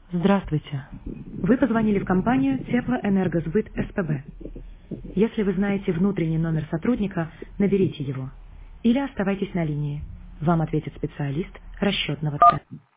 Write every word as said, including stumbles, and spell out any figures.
Здравствуйте. Вы позвонили в компанию Теплоэнергосбыт СПБ. Если вы знаете внутренний номер сотрудника, наберите его. Или оставайтесь на линии. Вам ответит специалист расчетного центра.